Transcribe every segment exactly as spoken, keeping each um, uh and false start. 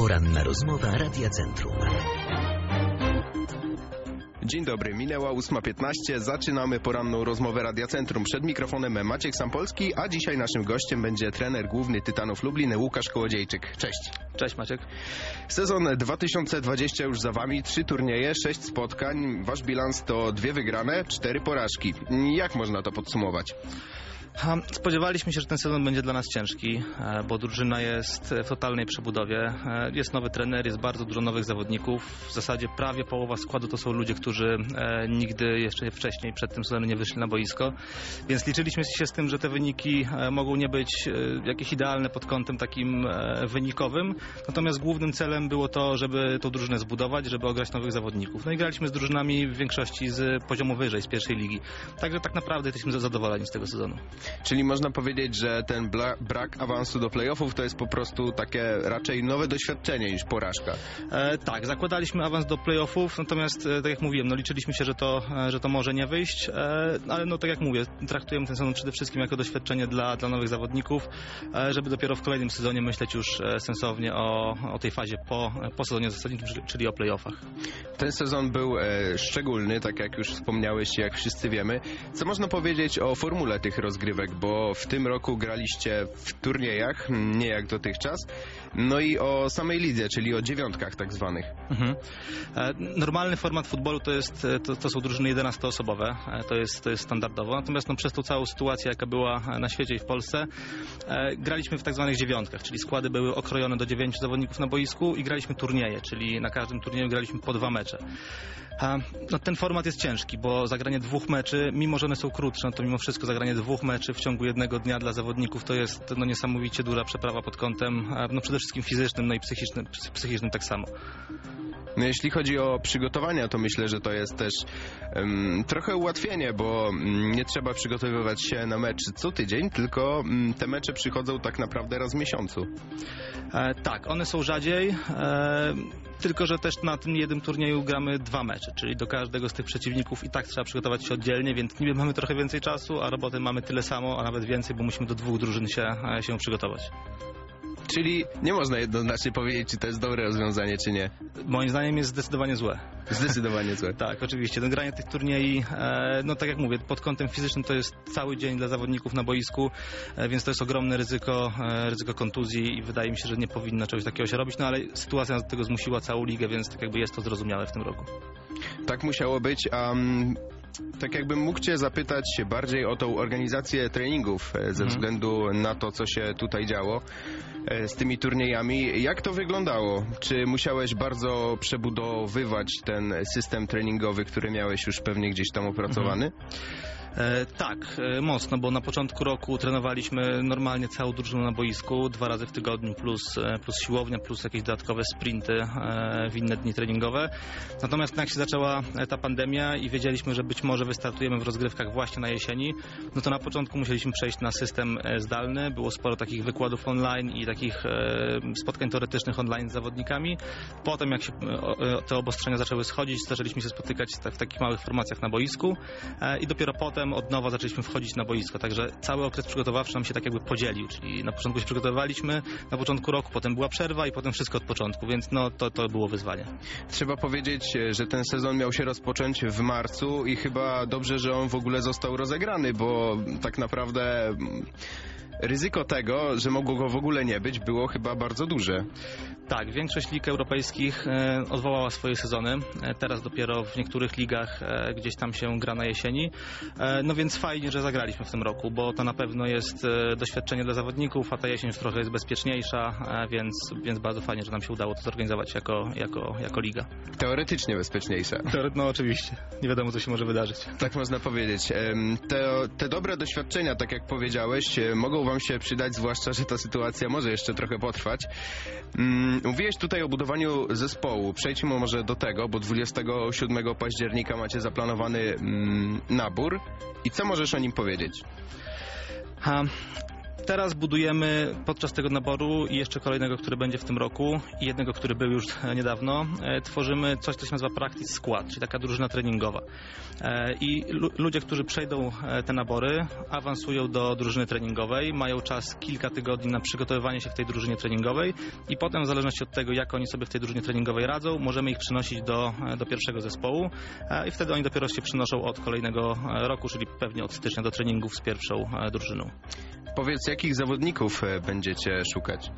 Poranna rozmowa Radia Centrum. Dzień dobry, minęła ósma piętnaście, zaczynamy poranną rozmowę Radia Centrum. Przed mikrofonem Maciek Sampolski, a dzisiaj naszym gościem będzie trener główny Tytanów Lublin, Łukasz Kołodziejczyk. Cześć. Cześć Maciek. Sezon dwa tysiące dwudziesty już za wami, trzy turnieje, sześć spotkań, wasz bilans to dwie wygrane, cztery porażki. Jak można to podsumować? Spodziewaliśmy się, że ten sezon będzie dla nas ciężki, bo drużyna jest w totalnej przebudowie. Jest nowy trener, jest bardzo dużo nowych zawodników. W zasadzie prawie połowa składu to są ludzie, którzy nigdy jeszcze wcześniej przed tym sezonem nie wyszli na boisko. Więc liczyliśmy się z tym, że te wyniki mogą nie być jakieś idealne pod kątem takim wynikowym. Natomiast głównym celem było to, żeby tą drużynę zbudować, żeby ograć nowych zawodników. No i graliśmy z drużynami w większości z poziomu wyżej, z pierwszej ligi. Także tak naprawdę jesteśmy zadowoleni z tego sezonu. Czyli można powiedzieć, że ten brak awansu do playoffów to jest po prostu takie raczej nowe doświadczenie niż porażka. E, tak, zakładaliśmy awans do playoffów, natomiast e, tak jak mówiłem, no liczyliśmy się, że to, e, że to może nie wyjść, e, ale no tak jak mówię, traktujemy ten sezon przede wszystkim jako doświadczenie dla, dla nowych zawodników, e, żeby dopiero w kolejnym sezonie myśleć już e, sensownie o, o tej fazie po, po sezonie zasadniczym, czyli o playoffach. Ten sezon był e, szczególny, tak jak już wspomniałeś, jak wszyscy wiemy. Co można powiedzieć o formule tych rozgrywek? Bo w tym roku graliście w turniejach, nie jak dotychczas, no i o samej lidze, czyli o dziewiątkach tak zwanych. Mhm. Normalny format futbolu to, jest, to, to są drużyny jedenastoosobowe, to jest, to jest standardowo, natomiast no, przez tą całą sytuację, jaka była na świecie i w Polsce, graliśmy w tak zwanych dziewiątkach, czyli składy były okrojone do dziewięciu zawodników na boisku i graliśmy turnieje, czyli na każdym turnieju graliśmy po dwa mecze. No, ten format jest ciężki, bo zagranie dwóch meczy, mimo że one są krótsze, no to mimo wszystko zagranie dwóch meczy w ciągu jednego dnia dla zawodników to jest no, niesamowicie duża przeprawa pod kątem no, przede wszystkim fizycznym, no i psychicznym, psychicznym tak samo. No, jeśli chodzi o przygotowania, to myślę, że to jest też um, trochę ułatwienie, bo um, nie trzeba przygotowywać się na mecz co tydzień, tylko um, te mecze przychodzą tak naprawdę raz w miesiącu. E, tak, one są rzadziej, e, tylko że też na tym jednym turnieju gramy dwa mecze, czyli do każdego z tych przeciwników i tak trzeba przygotować się oddzielnie, więc niby mamy trochę więcej czasu, a roboty mamy tyle samo, a nawet więcej, bo musimy do dwóch drużyn się, się przygotować. Czyli nie można jednoznacznie powiedzieć, czy to jest dobre rozwiązanie, czy nie. Moim zdaniem jest zdecydowanie złe. Zdecydowanie złe. Tak, oczywiście. No, granie tych turniej, e, no tak jak mówię, pod kątem fizycznym to jest cały dzień dla zawodników na boisku, e, więc to jest ogromne ryzyko, e, ryzyko kontuzji i wydaje mi się, że nie powinno czegoś takiego się robić, no ale sytuacja do tego zmusiła całą ligę, więc tak jakby jest to zrozumiałe w tym roku. Tak musiało być, a um, tak jakbym mógł Cię zapytać bardziej o tą organizację treningów ze mhm. względu na to, co się tutaj działo z tymi turniejami. Jak to wyglądało? Czy musiałeś bardzo przebudowywać ten system treningowy, który miałeś już pewnie gdzieś tam opracowany? Mhm. E, tak, e, mocno, bo na początku roku trenowaliśmy normalnie całą drużynę na boisku, dwa razy w tygodniu, plus, e, plus siłownia, plus jakieś dodatkowe sprinty e, w inne dni treningowe. Natomiast jak się zaczęła ta pandemia i wiedzieliśmy, że być może wystartujemy w rozgrywkach właśnie na jesieni, no to na początku musieliśmy przejść na system zdalny. Było sporo takich wykładów online i takich e, spotkań teoretycznych online z zawodnikami. Potem jak się e, te obostrzenia zaczęły schodzić, zaczęliśmy się spotykać w takich małych formacjach na boisku e, i dopiero potem od nowa zaczęliśmy wchodzić na boisko, także cały okres przygotowawczy nam się tak jakby podzielił, czyli na początku się przygotowywaliśmy, na początku roku, potem była przerwa i potem wszystko od początku, więc no to, to było wyzwanie. Trzeba powiedzieć, że ten sezon miał się rozpocząć w marcu i chyba dobrze, że on w ogóle został rozegrany, bo tak naprawdę ryzyko tego, że mogło go w ogóle nie być, było chyba bardzo duże. Tak, większość lig europejskich e, odwołała swoje sezony. E, teraz dopiero w niektórych ligach e, gdzieś tam się gra na jesieni. E, no więc fajnie, że zagraliśmy w tym roku, bo to na pewno jest e, doświadczenie dla zawodników, a ta jesień już trochę jest bezpieczniejsza, e, więc, więc bardzo fajnie, że nam się udało to zorganizować jako, jako, jako liga. Teoretycznie bezpieczniejsza. Teore- no oczywiście. Nie wiadomo, co się może wydarzyć. Tak można powiedzieć. Te, te dobre doświadczenia, tak jak powiedziałeś, mogą Wam się przydać, zwłaszcza, że ta sytuacja może jeszcze trochę potrwać. Mówiłeś tutaj o budowaniu zespołu. Przejdźmy może do tego, bo dwudziestego siódmego października macie zaplanowany mm, nabór. I co możesz o nim powiedzieć? Ha. Teraz budujemy podczas tego naboru i jeszcze kolejnego, który będzie w tym roku i jednego, który był już niedawno, tworzymy coś, co się nazywa Practice Squad, czyli taka drużyna treningowa. I ludzie, którzy przejdą te nabory, awansują do drużyny treningowej, mają czas kilka tygodni na przygotowywanie się w tej drużynie treningowej i potem w zależności od tego, jak oni sobie w tej drużynie treningowej radzą, możemy ich przynosić do, do pierwszego zespołu i wtedy oni dopiero się przynoszą od kolejnego roku, czyli pewnie od stycznia do treningów z pierwszą drużyną. Powiedz, jakich zawodników będziecie szukać?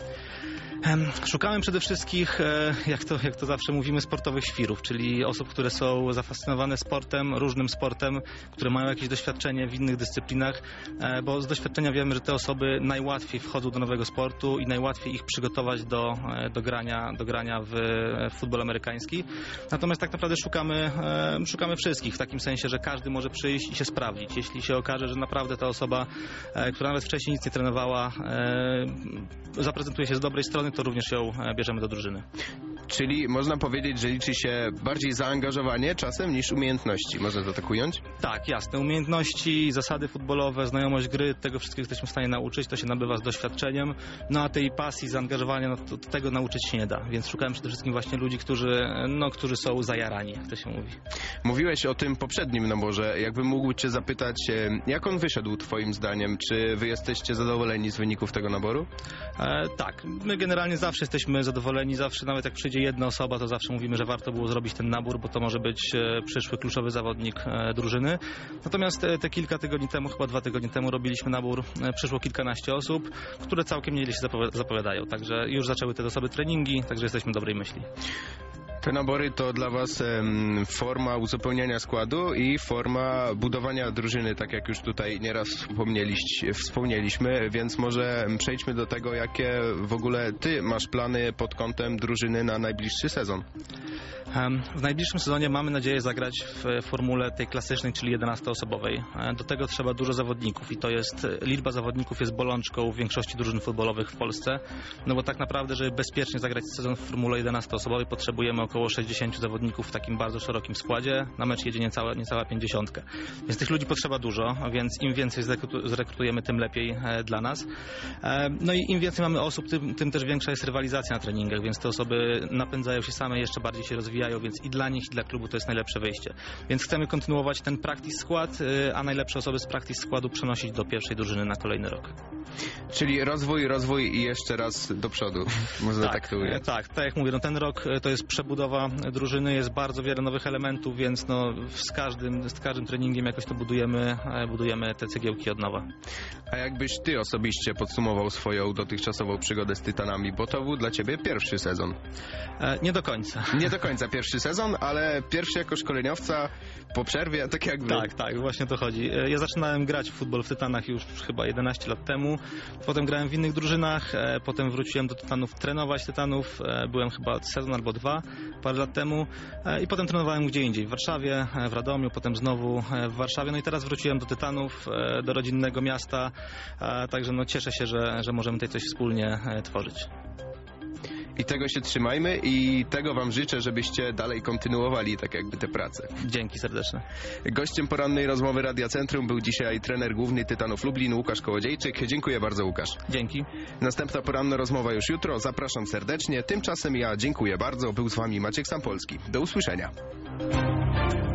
Szukamy przede wszystkim, jak to, jak to zawsze mówimy, sportowych świrów, czyli osób, które są zafascynowane sportem, różnym sportem, które mają jakieś doświadczenie w innych dyscyplinach, bo z doświadczenia wiemy, że te osoby najłatwiej wchodzą do nowego sportu i najłatwiej ich przygotować do, do grania, do grania w, w futbol amerykański. Natomiast tak naprawdę szukamy, szukamy wszystkich, w takim sensie, że każdy może przyjść i się sprawdzić. Jeśli się okaże, że naprawdę ta osoba, która nawet wcześniej nic nie trenowała, zaprezentuje się z dobrej strony, to również ją bierzemy do drużyny. Czyli można powiedzieć, że liczy się bardziej zaangażowanie czasem niż umiejętności. Można to tak ująć? Tak, jasne. Umiejętności, zasady futbolowe, znajomość gry, tego wszystkiego jesteśmy w stanie nauczyć, to się nabywa z doświadczeniem. No a tej pasji, zaangażowania, no to, to tego nauczyć się nie da. Więc szukałem przede wszystkim właśnie ludzi, którzy, no, którzy są zajarani, jak to się mówi. Mówiłeś o tym poprzednim naborze. Jakbym mógł cię zapytać, jak on wyszedł twoim zdaniem? Czy wy jesteście zadowoleni z wyników tego naboru? E, tak. My generalnie zawsze jesteśmy zadowoleni, zawsze, nawet jak przyjdzie jedna osoba, to zawsze mówimy, że warto było zrobić ten nabór, bo to może być e, przyszły kluczowy zawodnik e, drużyny. Natomiast e, te kilka tygodni temu, chyba dwa tygodnie temu robiliśmy nabór, e, przyszło kilkanaście osób, które całkiem nieźle się zapowiadają. Także już zaczęły te osoby treningi, także jesteśmy dobrej myśli. Te nabory to dla was um, forma uzupełniania składu i forma budowania drużyny, tak jak już tutaj nieraz wspomnieliśmy, więc może przejdźmy do tego, jakie w ogóle ty masz plany pod kątem drużyny na najbliższy sezon. W najbliższym sezonie mamy nadzieję zagrać w formule tej klasycznej, czyli jedenastoosobowej. Do tego trzeba dużo zawodników i to jest, liczba zawodników jest bolączką w większości drużyn futbolowych w Polsce, no bo tak naprawdę, żeby bezpiecznie zagrać sezon w formule jedenastoosobowej, potrzebujemy około sześćdziesięciu zawodników w takim bardzo szerokim składzie. Na mecz jedzie niecała, niecała pięćdziesiątka. Więc tych ludzi potrzeba dużo, więc im więcej zrekrutujemy, tym lepiej dla nas. No i im więcej mamy osób, tym, tym też większa jest rywalizacja na treningach, więc te osoby napędzają się same, jeszcze bardziej się rozwijają, więc i dla nich, i dla klubu to jest najlepsze wyjście. Więc chcemy kontynuować ten practice skład, a najlepsze osoby z practice składu przenosić do pierwszej drużyny na kolejny rok. Czyli rozwój, rozwój i jeszcze raz do przodu. Można tak, tak to ująć. Tak, tak jak mówię, no ten rok to jest przebudowa drużyny, jest bardzo wiele nowych elementów, więc no z każdym, z każdym treningiem jakoś to budujemy, budujemy te cegiełki od nowa. A jakbyś ty osobiście podsumował swoją dotychczasową przygodę z Tytanami, bo to był dla ciebie pierwszy sezon? E, nie do końca. Nie do końca pierwszy sezon, ale pierwszy jako szkoleniowca po przerwie, tak jakby. Tak, tak, właśnie to chodzi. Ja zaczynałem grać w futbol w Tytanach już chyba jedenaście lat temu, potem grałem w innych drużynach, e, potem wróciłem do Tytanów trenować Tytanów, e, byłem chyba sezon albo dwa, parę lat temu e, i potem trenowałem gdzie indziej, w Warszawie, e, w Radomiu, potem znowu e, w Warszawie, no i teraz wróciłem do Tytanów, e, do rodzinnego miasta, e, także no cieszę się, że, że możemy tutaj coś wspólnie e, tworzyć. I tego się trzymajmy i tego wam życzę, żebyście dalej kontynuowali tak jakby tę pracę. Dzięki serdeczne. Gościem porannej rozmowy Radia Centrum był dzisiaj trener główny Tytanów Lublin, Łukasz Kołodziejczyk. Dziękuję bardzo, Łukasz. Dzięki. Następna poranna rozmowa już jutro. Zapraszam serdecznie. Tymczasem ja dziękuję bardzo. Był z wami Maciek Sampolski. Do usłyszenia.